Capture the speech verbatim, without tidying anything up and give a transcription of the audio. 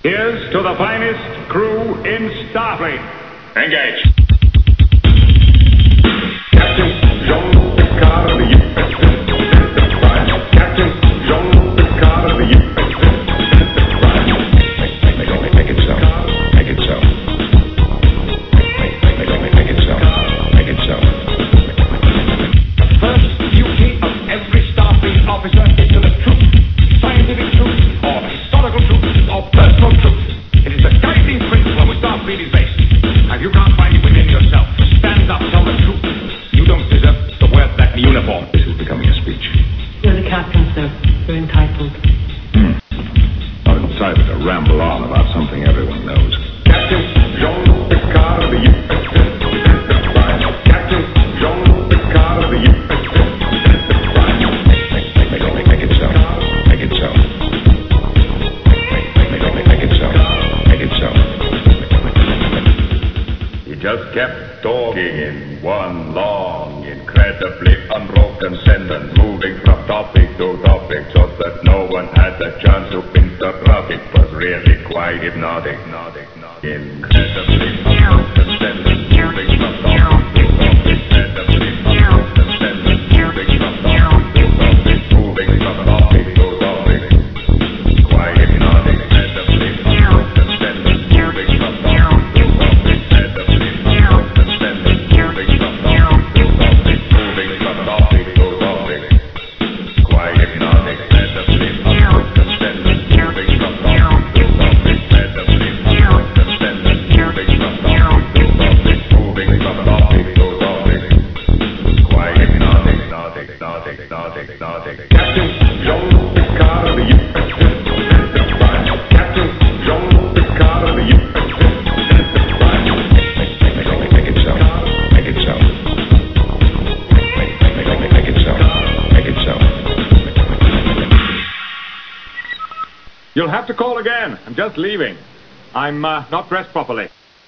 Here's to the finest crew in Starfleet. Engage. Captain Jean Picard of the U S S Enterprise. Captain Jean Picard of the U S S Enterprise. Make it, make it so. Make it so. Make it, make it so. Make it so. The first duty of every Starfleet officer is to the truth. Scientific truth, or historical truth, or personal truth. It is the guiding principle on which Starfleet is based. Now, if you can't find it within yourself, stand up, tell the truth. You don't deserve to wear that uniform. This is becoming a speech. You're the captain, sir. You're entitled. Hmm. I'm entitled to ramble on about something everyone knows. Captain Jean Picard of the U S S Enterprise. Captain Jean Picard of the U S S Enterprise. Make it, make, make it so. Make it so. Make, make, make, make it so. Make it so. He just kept talking in one long, incredibly unbroken sentence, moving from topic to topic so that no one had the chance to interrupt. It was really quite hypnotic. Incredibly unbroken sentence, moving from topic to topic. Incredibly unbroken sentence, moving from topic to topic, moving from topic to topic. Quite hypnotic. Incredibly unbroken sentence, moving from topic to topic. Incredibly unbroken sentence, moving from topic to topic, moving from topic to topic. Quite hypnotic. Incredibly unbroken sentence, moving from topic to topic. Incredibly unbroken sentence, moving from topic to topic, moving from topic to topic. Quite hypnotic. Hypnotic, hypnotic, hypnotic, hypnotic. Captain Jean Picard of the U S S Enterprise. Captain Jean Picard of the U S S Enterprise. Make, make, make, make it so. Make it so. Make, make, make, make it so. Make it so. You'll have to call again. I'm just leaving. I'm uh, not dressed properly.